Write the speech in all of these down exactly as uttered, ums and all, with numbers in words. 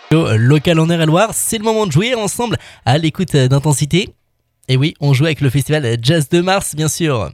Local en Eure-et-Loire, c'est le moment de jouer ensemble à l'écoute d'Intensité. Et oui, on joue avec le festival Jazz de Mars, bien sûr.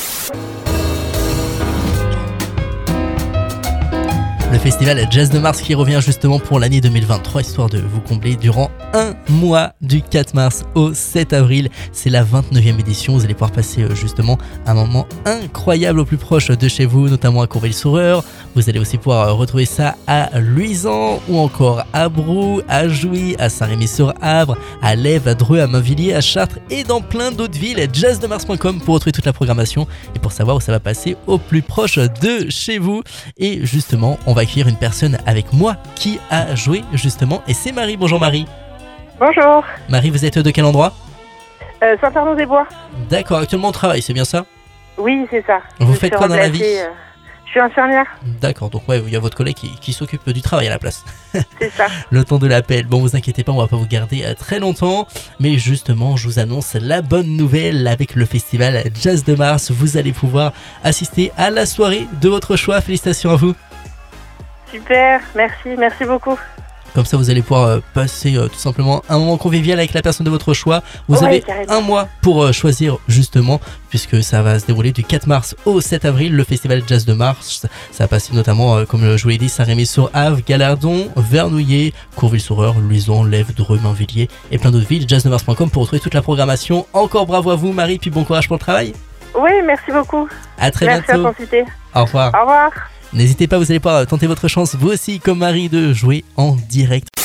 Le festival Jazz de Mars qui revient justement pour l'année deux mille vingt-trois, histoire de vous combler durant un mois du quatre mars au sept avril. C'est la vingt-neuvième édition, vous allez pouvoir passer justement un moment incroyable au plus proche de chez vous, notamment à Courville-sur-Eure. Vous allez aussi pouvoir retrouver ça à Luisan ou encore à Brou, à Jouy, à Saint-Rémy-sur-Avre, à Lèves, à Dreux, à Mainvilliers, à Chartres et dans plein d'autres villes. jazz de mars point com pour retrouver toute la programmation et pour savoir où ça va passer au plus proche de chez vous. Et justement, on va accueillir une personne avec moi qui a joué justement et c'est Marie. Bonjour Marie. Bonjour. Marie, vous êtes de quel endroit ? euh, Saint-Arnaud-des-Bois. D'accord, actuellement on travaille, c'est bien ça ? Oui, c'est ça. Vous Je faites suis quoi dans la vie ? remplacée, euh, Je suis infirmière. D'accord, donc ouais, il y a votre collègue qui, qui s'occupe du travail à la place. C'est ça. Le temps de l'appel. Bon, vous inquiétez pas, on va pas vous garder euh, très longtemps. Mais justement, je vous annonce la bonne nouvelle avec le festival Jazz de Mars. Vous allez pouvoir assister à la soirée de votre choix. Félicitations à vous. Super, merci, merci beaucoup. Comme ça, vous allez pouvoir euh, passer euh, tout simplement un moment convivial avec la personne de votre choix. Vous Ouais, avez carrément. un mois pour euh, choisir justement, puisque ça va se dérouler du quatre mars au sept avril, le festival Jazz de Mars. Ça va passer notamment, euh, comme je vous l'ai dit, Saint-Rémy-sur-Avre, Galardon, Vernouillet, Courville-sur-Eure, Luisan, Lèves, Dreux, Mainvilliers et plein d'autres villes. jazz de mars point com pour retrouver toute la programmation. Encore bravo à vous Marie, puis bon courage pour le travail. Oui, merci beaucoup. À très merci bientôt. à Intensité. Au revoir. Au revoir. N'hésitez pas, vous allez pouvoir tenter votre chance, vous aussi comme Marie, de jouer en direct.